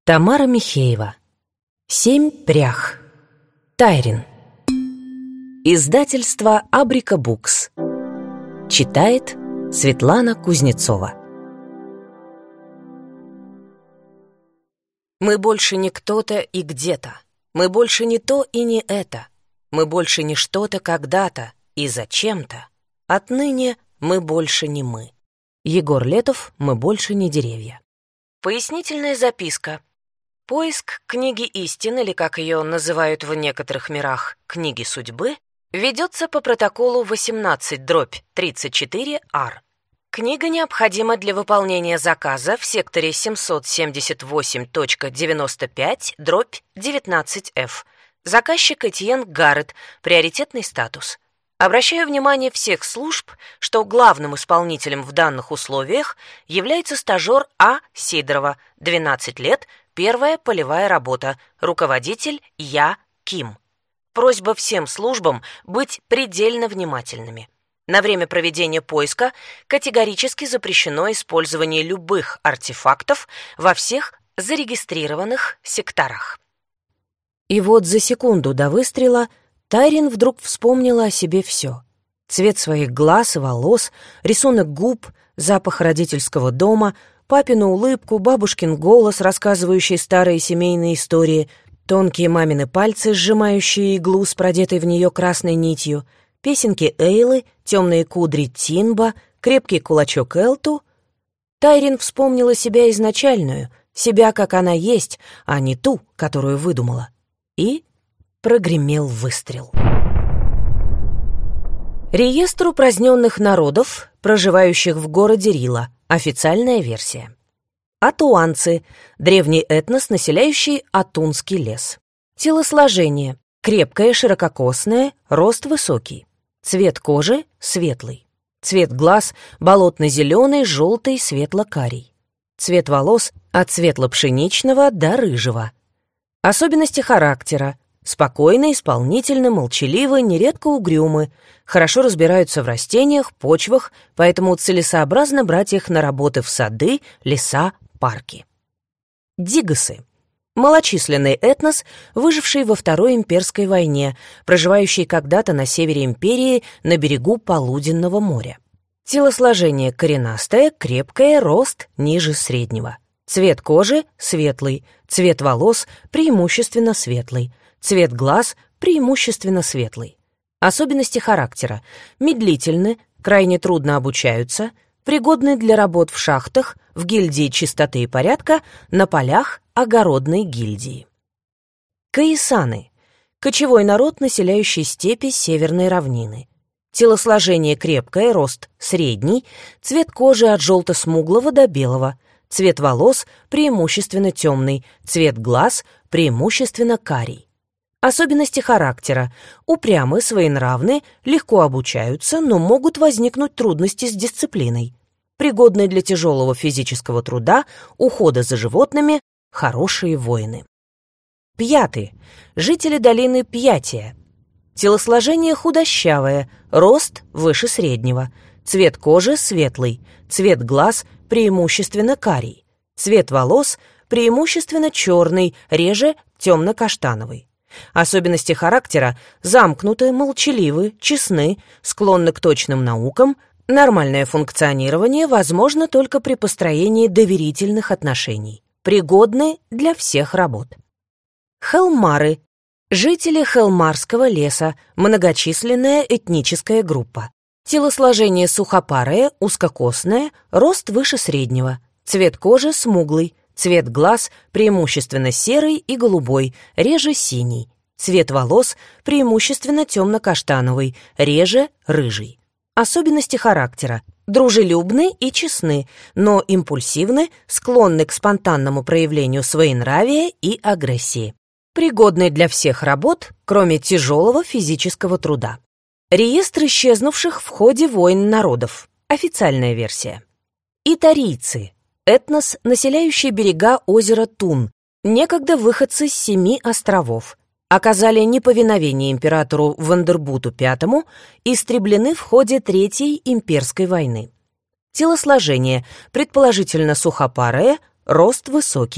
Тамара Михеева. 7 прях. Тайрин. Издательство Абрика Букс. Читает Светлана Кузнецова. Мы больше не кто-то и где-то. Мы больше не то и не это. Мы больше не что-то когда-то и зачем-то. Отныне мы больше не мы. Егор Летов. Мы больше не деревья. Пояснительная записка. Поиск книги истины, или, как ее называют в некоторых мирах, книги судьбы, ведется по протоколу 18/34-ар. Книга необходима для выполнения заказа в секторе 778.95/19F. Заказчик Этьен Гаррет. Приоритетный статус. Обращаю внимание всех служб, что главным исполнителем в данных условиях является стажер А. Сидорова, 12 лет, первая полевая работа, руководитель Я. Ким. Просьба всем службам быть предельно внимательными. На время проведения поиска категорически запрещено использование любых артефактов во всех зарегистрированных секторах. И вот за секунду до выстрела Тайрин вдруг вспомнила о себе все. Цвет своих глаз и волос, рисунок губ, запах родительского дома, папину улыбку, бабушкин голос, рассказывающий старые семейные истории, тонкие мамины пальцы, сжимающие иглу с продетой в нее красной нитью, песенки Эйлы, темные кудри Тинба, крепкий кулачок Элту. Тайрин вспомнила себя изначальную, себя, как она есть, а не ту, которую выдумала. И прогремел выстрел. Реестр упраздненных народов, проживающих в городе Рила. Официальная версия. Атуанцы — древний этнос, населяющий Атунский лес. Телосложение — крепкое, ширококосное, рост высокий. Цвет кожи — светлый. Цвет глаз — болотно-зеленый, желтый, светло-карий. Цвет волос — от светло-пшеничного до рыжего. Особенности характера — спокойны, исполнительны, молчаливы, нередко угрюмы, хорошо разбираются в растениях, почвах, поэтому целесообразно брать их на работы в сады, леса, парки. Дигасы — малочисленный этнос, выживший во Второй имперской войне, проживающий когда-то на севере империи на берегу Полуденного моря. Телосложение коренастое, крепкое, рост ниже среднего. Цвет кожи — светлый, цвет волос — преимущественно светлый, цвет глаз — преимущественно светлый. Особенности характера — медлительны, крайне трудно обучаются, пригодны для работ в шахтах, в гильдии чистоты и порядка, на полях огородной гильдии. Каисаны — кочевой народ, населяющий степи северной равнины. Телосложение крепкое, рост средний, цвет кожи от желто-смуглого до белого, цвет волос преимущественно темный, цвет глаз преимущественно карий. Особенности характера — упрямы, своенравны, легко обучаются, но могут возникнуть трудности с дисциплиной. Пригодны для тяжелого физического труда, ухода за животными, хорошие воины. Пьяты — жители долины Пьятия. Телосложение худощавое, рост выше среднего, цвет кожи светлый, цвет глаз преимущественно карий, цвет волос преимущественно черный, реже темно-каштановый. Особенности характера — замкнуты, молчаливы, честны, склонны к точным наукам, нормальное функционирование возможно только при построении доверительных отношений, пригодны для всех работ. Хелмары — жители Хелмарского леса, многочисленная этническая группа. Телосложение сухопарое, узкокосное, рост выше среднего, цвет кожи смуглый, цвет глаз преимущественно серый и голубой, реже синий, цвет волос преимущественно темно-каштановый, реже рыжий. Особенности характера — дружелюбны и честны, но импульсивны, склонны к спонтанному проявлению своенравия и агрессии. Пригодны для всех работ, кроме тяжелого физического труда. Реестр исчезнувших в ходе войн народов. Официальная версия. Итарийцы — этнос, населяющий берега озера Тун, некогда выходцы с 7 островов, оказали неповиновение императору Вандербуту V, истреблены в ходе Третьей имперской войны. Телосложение предположительно сухопарое, рост высокий,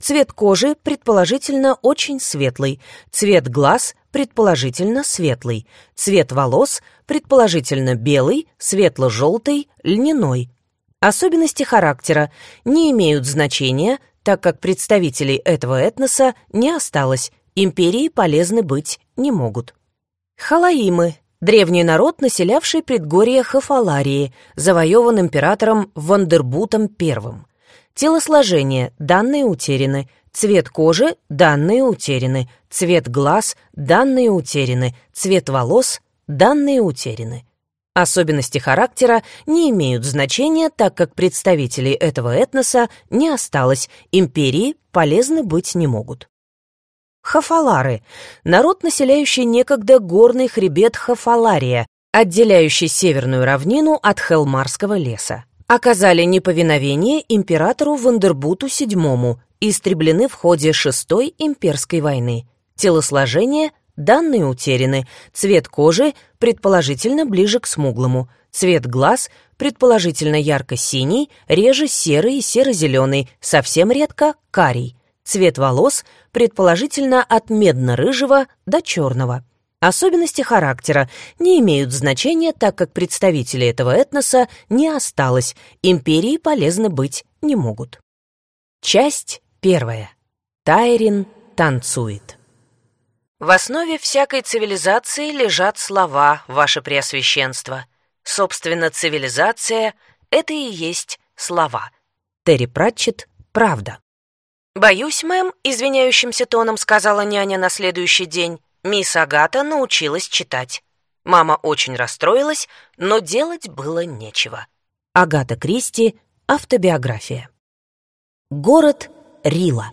Цвет кожи, предположительно, очень светлый. Цвет глаз, предположительно, светлый. Цвет волос, предположительно, белый, светло-желтый, льняной. Особенности характера не имеют значения, так как представителей этого этноса не осталось, империи полезны быть не могут. Халаимы – древний народ, населявший предгорье Хафаларии, завоеван императором Вандербутом I. Телосложение – данные утеряны, цвет кожи – данные утеряны, цвет глаз – данные утеряны, цвет волос – данные утеряны. Особенности характера не имеют значения, так как представителей этого этноса не осталось, империи полезны быть не могут. Хафалары – народ, населяющий некогда горный хребет Хафалария, отделяющий северную равнину от Хелмарского леса. Оказали неповиновение императору Вандербуту VII, истреблены в ходе Шестой имперской войны. Телосложение – данные утеряны, цвет кожи предположительно ближе к смуглому, цвет глаз предположительно ярко-синий, реже серый и серо-зеленый, совсем редко карий, цвет волос предположительно от медно-рыжего до черного. Особенности характера не имеют значения, так как представителей этого этноса не осталось, империи полезны быть не могут. Часть 1. Тайрин танцует. В основе всякой цивилизации лежат слова, ваше преосвященство. Собственно, цивилизация — это и есть слова. Терри Пратчетт, «Правда». «Боюсь, мэм», — извиняющимся тоном сказала няня на следующий день, мисс Агата научилась читать. Мама очень расстроилась, но делать было нечего. Агата Кристи, автобиография. Город Рила.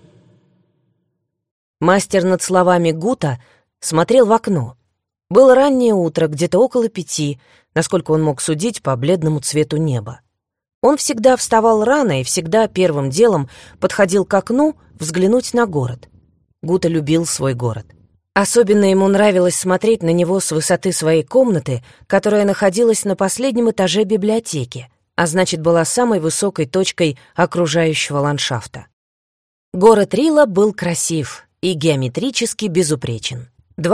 Мастер над словами Гута смотрел в окно. Было раннее утро, где-то около 5, насколько он мог судить по бледному цвету неба. Он всегда вставал рано и всегда первым делом подходил к окну взглянуть на город. Гута любил свой город. Особенно ему нравилось смотреть на него с высоты своей комнаты, которая находилась на последнем этаже библиотеки, а значит, была самой высокой точкой окружающего ландшафта. Город Рила был красив и геометрически безупречен.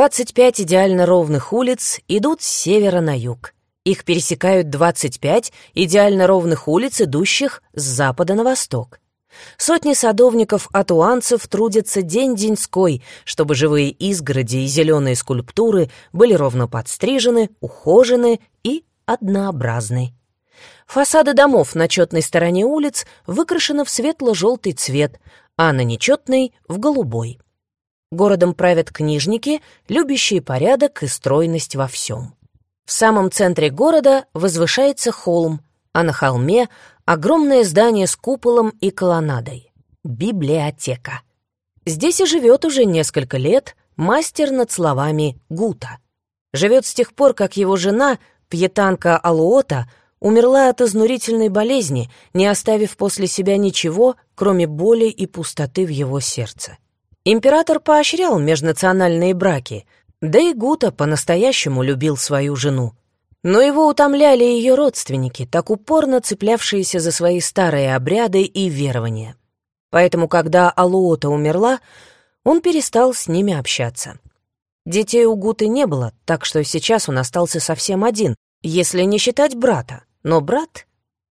25 идеально ровных улиц идут с севера на юг. Их пересекают 25 идеально ровных улиц, идущих с запада на восток. Сотни садовников-атуанцев трудятся день-деньской, чтобы живые изгороди и зеленые скульптуры были ровно подстрижены, ухожены и однообразны. Фасады домов на четной стороне улиц выкрашены в светло-желтый цвет, а на нечетной — в голубой. Городом правят книжники, любящие порядок и стройность во всем. В самом центре города возвышается холм, а на холме — огромное здание с куполом и колоннадой — библиотека. Здесь и живет уже несколько лет мастер над словами Гута. Живет с тех пор, как его жена, пьетанка Алуота, умерла от изнурительной болезни, не оставив после себя ничего, кроме боли и пустоты в его сердце. Император поощрял межнациональные браки, да и Гута по-настоящему любил свою жену. Но его утомляли ее родственники, так упорно цеплявшиеся за свои старые обряды и верования. Поэтому, когда Алуота умерла, он перестал с ними общаться. Детей у Гуты не было, так что сейчас он остался совсем один, если не считать брата. Но брат...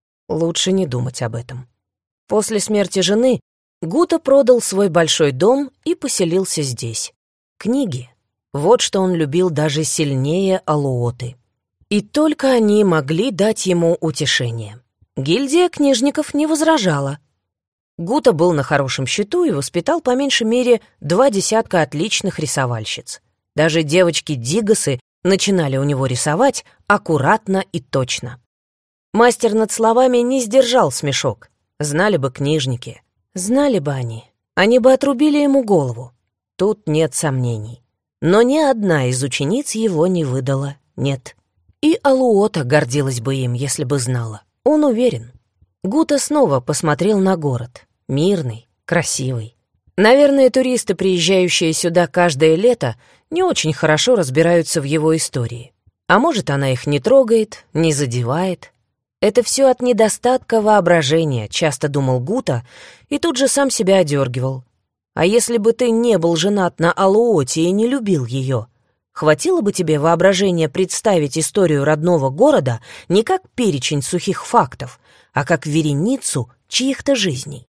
Лучше не думать об этом. После смерти жены Гута продал свой большой дом и поселился здесь. Книги — вот что он любил даже сильнее Алуоты. И только они могли дать ему утешение. Гильдия книжников не возражала. Гута был на хорошем счету и воспитал по меньшей мере 20 отличных рисовальщиц. Даже девочки-дигасы начинали у него рисовать аккуратно и точно. Мастер над словами не сдержал смешок. Знали бы книжники. Знали бы они бы отрубили ему голову. Тут нет сомнений. Но ни одна из учениц его не выдала, нет. И Алуота гордилась бы им, если бы знала. Он уверен. Гута снова посмотрел на город. Мирный, красивый. Наверное, туристы, приезжающие сюда каждое лето, не очень хорошо разбираются в его истории. А может, она их не трогает, не задевает. Это все от недостатка воображения, часто думал Гута, и тут же сам себя одергивал. А если бы ты не был женат на Алуоте и не любил ее, хватило бы тебе воображения представить историю родного города не как перечень сухих фактов, а как вереницу чьих-то жизней?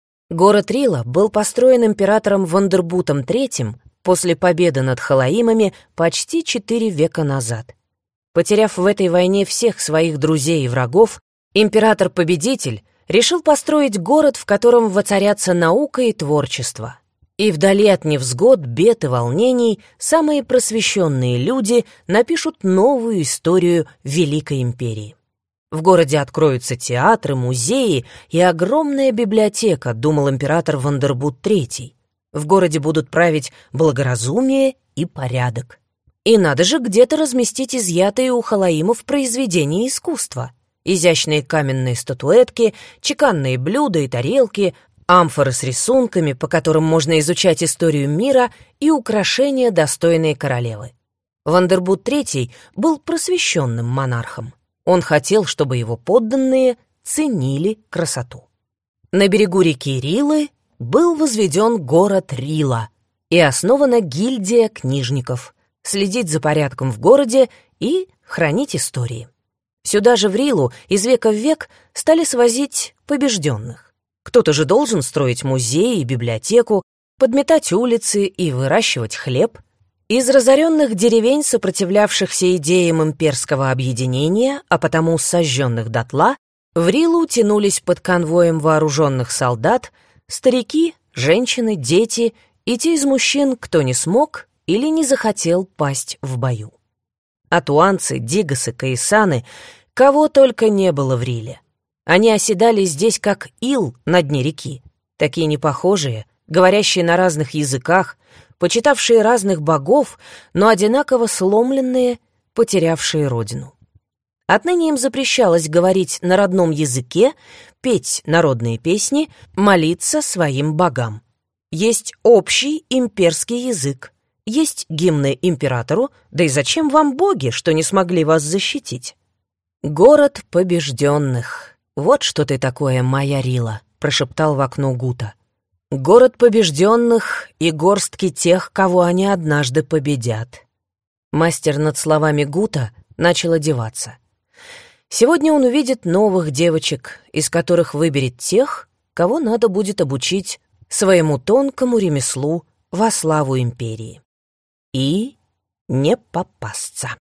Город Рила был построен императором Вандербутом III после победы над халаимами почти 4 века назад. Потеряв в этой войне всех своих друзей и врагов, император-победитель решил построить город, в котором воцарятся наука и творчество. И вдали от невзгод, бед и волнений самые просвещенные люди напишут новую историю Великой империи. В городе откроются театры, музеи и огромная библиотека, думал император Вандербут III. В городе будут править благоразумие и порядок. И надо же где-то разместить изъятые у халаимов произведения искусства. Изящные каменные статуэтки, чеканные блюда и тарелки, амфоры с рисунками, по которым можно изучать историю мира, и украшения, достойные королевы. Вандербут III был просвещенным монархом. Он хотел, чтобы его подданные ценили красоту. На берегу реки Рилы был возведен город Рила и основана гильдия книжников, следить за порядком в городе и хранить истории. Сюда же, в Рилу, из века в век стали свозить побежденных. Кто-то же должен строить музей и библиотеку, подметать улицы и выращивать хлеб. Из разоренных деревень, сопротивлявшихся идеям имперского объединения, а потому сожженных дотла, в Рилу тянулись под конвоем вооруженных солдат старики, женщины, дети и те из мужчин, кто не смог или не захотел пасть в бою. Атуанцы, дигасы, каисаны, кого только не было в Риле. Они оседали здесь как ил на дне реки, такие непохожие, говорящие на разных языках, почитавшие разных богов, но одинаково сломленные, потерявшие родину. Отныне им запрещалось говорить на родном языке, петь народные песни, молиться своим богам. Есть общий имперский язык, есть гимны императору, да и зачем вам боги, что не смогли вас защитить? «Город побежденных. Вот что ты такое, моя Рила», — прошептал в окно Гута. «Город побежденных и горстки тех, кого они однажды победят». Мастер над словами Гута начал одеваться. Сегодня он увидит новых девочек, из которых выберет тех, кого надо будет обучить своему тонкому ремеслу во славу империи. И не попасться.